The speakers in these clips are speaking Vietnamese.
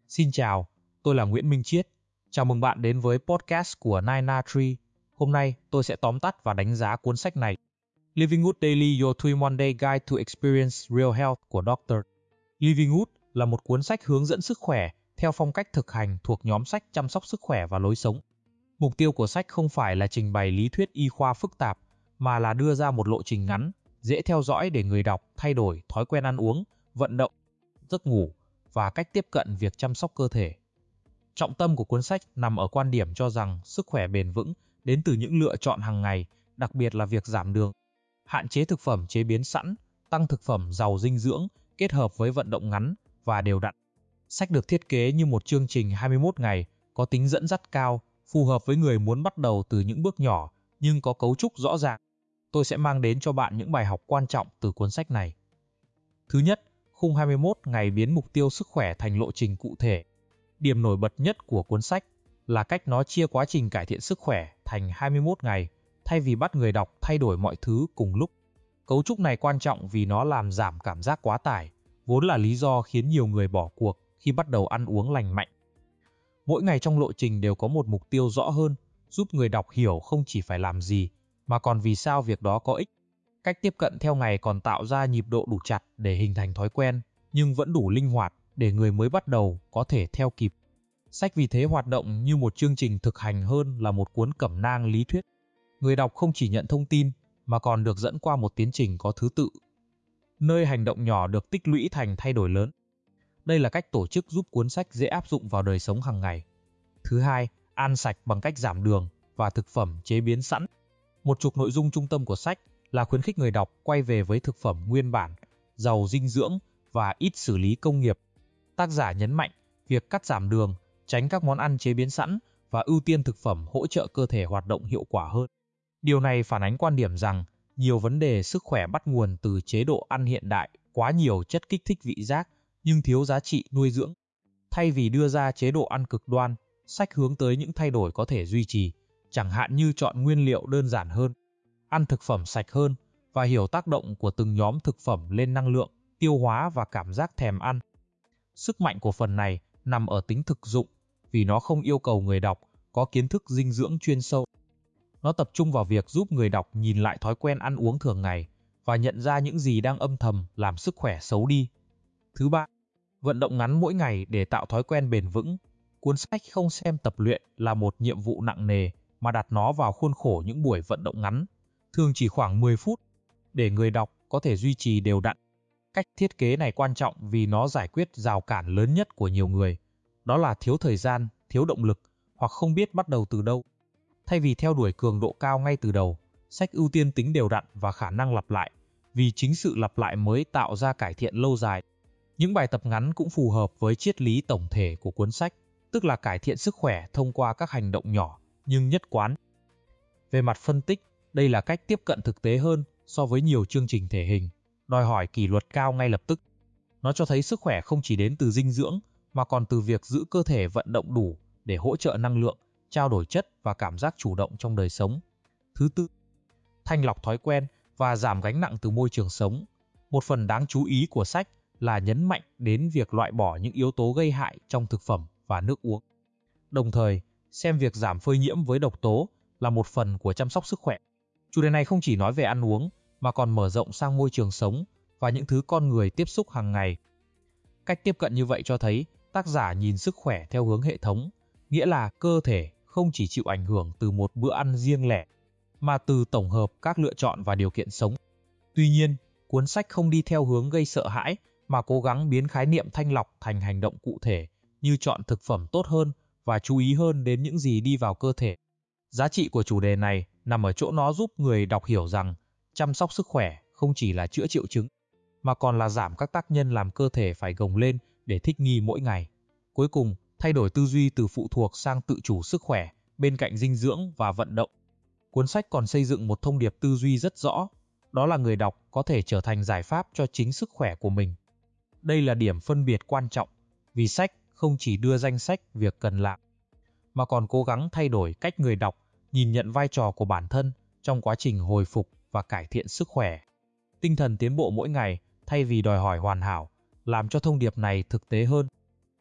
Xin chào, tôi là Nguyễn Minh Chiết. Chào mừng bạn đến với podcast của Nina Tree. Hôm nay tôi sẽ tóm tắt và đánh giá cuốn sách này. Living Good Daily, Your 21 Day Guide to Experience Real Health của Dr. Living Good là một cuốn sách hướng dẫn sức khỏe theo phong cách thực hành thuộc nhóm sách chăm sóc sức khỏe và lối sống. Mục tiêu của sách không phải là trình bày lý thuyết y khoa phức tạp, mà là đưa ra một lộ trình ngắn, dễ theo dõi để người đọc thay đổi thói quen ăn uống, vận động, giấc ngủ và cách tiếp cận việc chăm sóc cơ thể. Trọng tâm của cuốn sách nằm ở quan điểm cho rằng sức khỏe bền vững đến từ những lựa chọn hàng ngày, đặc biệt là việc giảm đường, hạn chế thực phẩm chế biến sẵn, tăng thực phẩm giàu dinh dưỡng kết hợp với vận động ngắn và đều đặn. Sách được thiết kế như một chương trình 21 ngày có tính dẫn dắt cao, phù hợp với người muốn bắt đầu từ những bước nhỏ nhưng có cấu trúc rõ ràng. Tôi sẽ mang đến cho bạn những bài học quan trọng từ cuốn sách này. Thứ nhất, khung 21 ngày biến mục tiêu sức khỏe thành lộ trình cụ thể. Điểm nổi bật nhất của cuốn sách là cách nó chia quá trình cải thiện sức khỏe thành 21 ngày, thay vì bắt người đọc thay đổi mọi thứ cùng lúc. Cấu trúc này quan trọng vì nó làm giảm cảm giác quá tải, vốn là lý do khiến nhiều người bỏ cuộc khi bắt đầu ăn uống lành mạnh. Mỗi ngày trong lộ trình đều có một mục tiêu rõ hơn, giúp người đọc hiểu không chỉ phải làm gì, mà còn vì sao việc đó có ích. Cách tiếp cận theo ngày còn tạo ra nhịp độ đủ chặt để hình thành thói quen, nhưng vẫn đủ linh hoạt để người mới bắt đầu có thể theo kịp. Sách vì thế hoạt động như một chương trình thực hành hơn là một cuốn cẩm nang lý thuyết. Người đọc không chỉ nhận thông tin, mà còn được dẫn qua một tiến trình có thứ tự, nơi hành động nhỏ được tích lũy thành thay đổi lớn. Đây là cách tổ chức giúp cuốn sách dễ áp dụng vào đời sống hàng ngày. Thứ hai, ăn sạch bằng cách giảm đường và thực phẩm chế biến sẵn. Một trục nội dung trung tâm của sách là khuyến khích người đọc quay về với thực phẩm nguyên bản, giàu dinh dưỡng và ít xử lý công nghiệp. Tác giả nhấn mạnh việc cắt giảm đường, tránh các món ăn chế biến sẵn và ưu tiên thực phẩm hỗ trợ cơ thể hoạt động hiệu quả hơn. Điều này phản ánh quan điểm rằng nhiều vấn đề sức khỏe bắt nguồn từ chế độ ăn hiện đại, quá nhiều chất kích thích vị giác nhưng thiếu giá trị nuôi dưỡng. Thay vì đưa ra chế độ ăn cực đoan, sách hướng tới những thay đổi có thể duy trì, chẳng hạn như chọn nguyên liệu đơn giản hơn, ăn thực phẩm sạch hơn và hiểu tác động của từng nhóm thực phẩm lên năng lượng, tiêu hóa và cảm giác thèm ăn. Sức mạnh của phần này nằm ở tính thực dụng, vì nó không yêu cầu người đọc có kiến thức dinh dưỡng chuyên sâu. Nó tập trung vào việc giúp người đọc nhìn lại thói quen ăn uống thường ngày và nhận ra những gì đang âm thầm làm sức khỏe xấu đi. Thứ ba, vận động ngắn mỗi ngày để tạo thói quen bền vững. Cuốn sách không xem tập luyện là một nhiệm vụ nặng nề, mà đặt nó vào khuôn khổ những buổi vận động ngắn, thường chỉ khoảng 10 phút, để người đọc có thể duy trì đều đặn. Cách thiết kế này quan trọng vì nó giải quyết rào cản lớn nhất của nhiều người, đó là thiếu thời gian, thiếu động lực hoặc không biết bắt đầu từ đâu. Thay vì theo đuổi cường độ cao ngay từ đầu, sách ưu tiên tính đều đặn và khả năng lặp lại, vì chính sự lặp lại mới tạo ra cải thiện lâu dài. Những bài tập ngắn cũng phù hợp với triết lý tổng thể của cuốn sách, tức là cải thiện sức khỏe thông qua các hành động nhỏ nhưng nhất quán. Về mặt phân tích, đây là cách tiếp cận thực tế hơn so với nhiều chương trình thể hình, đòi hỏi kỷ luật cao ngay lập tức. Nó cho thấy sức khỏe không chỉ đến từ dinh dưỡng, mà còn từ việc giữ cơ thể vận động đủ để hỗ trợ năng lượng, trao đổi chất và cảm giác chủ động trong đời sống. Thứ tư, thanh lọc thói quen và giảm gánh nặng từ môi trường sống. Một phần đáng chú ý của sách là nhấn mạnh đến việc loại bỏ những yếu tố gây hại trong thực phẩm và nước uống. Đồng thời, xem việc giảm phơi nhiễm với độc tố là một phần của chăm sóc sức khỏe. Chủ đề này không chỉ nói về ăn uống, mà còn mở rộng sang môi trường sống và những thứ con người tiếp xúc hàng ngày. Cách tiếp cận như vậy cho thấy tác giả nhìn sức khỏe theo hướng hệ thống, nghĩa là cơ thể không chỉ chịu ảnh hưởng từ một bữa ăn riêng lẻ, mà từ tổng hợp các lựa chọn và điều kiện sống. Tuy nhiên, cuốn sách không đi theo hướng gây sợ hãi, mà cố gắng biến khái niệm thanh lọc thành hành động cụ thể, như chọn thực phẩm tốt hơn và chú ý hơn đến những gì đi vào cơ thể. Giá trị của chủ đề này nằm ở chỗ nó giúp người đọc hiểu rằng chăm sóc sức khỏe không chỉ là chữa triệu chứng, mà còn là giảm các tác nhân làm cơ thể phải gồng lên để thích nghi mỗi ngày. Cuối cùng, thay đổi tư duy từ phụ thuộc sang tự chủ sức khỏe bên cạnh dinh dưỡng và vận động. Cuốn sách còn xây dựng một thông điệp tư duy rất rõ, đó là người đọc có thể trở thành giải pháp cho chính sức khỏe của mình. Đây là điểm phân biệt quan trọng, vì sách không chỉ đưa danh sách việc cần làm, mà còn cố gắng thay đổi cách người đọc nhìn nhận vai trò của bản thân trong quá trình hồi phục và cải thiện sức khỏe. Tinh thần tiến bộ mỗi ngày thay vì đòi hỏi hoàn hảo, làm cho thông điệp này thực tế hơn.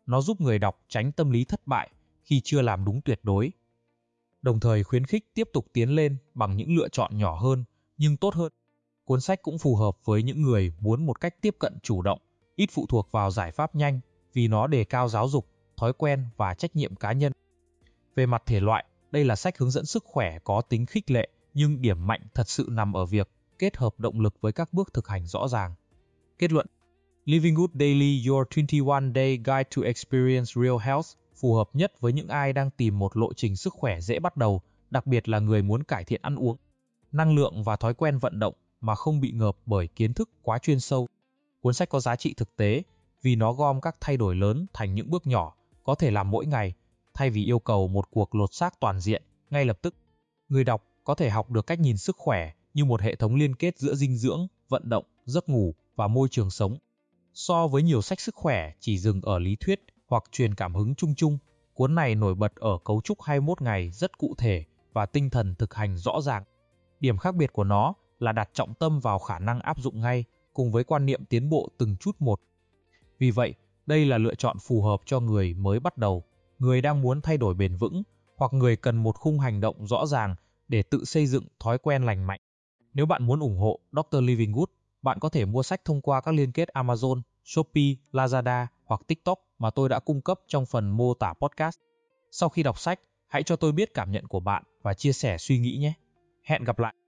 Nó giúp người đọc tránh tâm lý thất bại khi chưa làm đúng tuyệt đối, đồng thời khuyến khích tiếp tục tiến lên bằng những lựa chọn nhỏ hơn nhưng tốt hơn. Cuốn sách cũng phù hợp với những người muốn một cách tiếp cận chủ động, ít phụ thuộc vào giải pháp nhanh vì nó đề cao giáo dục, thói quen và trách nhiệm cá nhân. Về mặt thể loại, đây là sách hướng dẫn sức khỏe có tính khích lệ, nhưng điểm mạnh thật sự nằm ở việc kết hợp động lực với các bước thực hành rõ ràng. Kết luận: Living Good Daily, Your 21-Day Guide to Experience Real Health phù hợp nhất với những ai đang tìm một lộ trình sức khỏe dễ bắt đầu, đặc biệt là người muốn cải thiện ăn uống, năng lượng và thói quen vận động mà không bị ngợp bởi kiến thức quá chuyên sâu. Cuốn sách có giá trị thực tế vì nó gom các thay đổi lớn thành những bước nhỏ có thể làm mỗi ngày, thay vì yêu cầu một cuộc lột xác toàn diện ngay lập tức. Người đọc có thể học được cách nhìn sức khỏe như một hệ thống liên kết giữa dinh dưỡng, vận động, giấc ngủ và môi trường sống. So với nhiều sách sức khỏe chỉ dừng ở lý thuyết hoặc truyền cảm hứng chung chung, cuốn này nổi bật ở cấu trúc 21 ngày rất cụ thể và tinh thần thực hành rõ ràng. Điểm khác biệt của nó là đặt trọng tâm vào khả năng áp dụng ngay cùng với quan niệm tiến bộ từng chút một. Vì vậy, đây là lựa chọn phù hợp cho người mới bắt đầu, người đang muốn thay đổi bền vững hoặc người cần một khung hành động rõ ràng để tự xây dựng thói quen lành mạnh. Nếu bạn muốn ủng hộ Dr. Living Good, bạn có thể mua sách thông qua các liên kết Amazon, Shopee, Lazada hoặc TikTok mà tôi đã cung cấp trong phần mô tả podcast. Sau khi đọc sách, hãy cho tôi biết cảm nhận của bạn và chia sẻ suy nghĩ nhé. Hẹn gặp lại!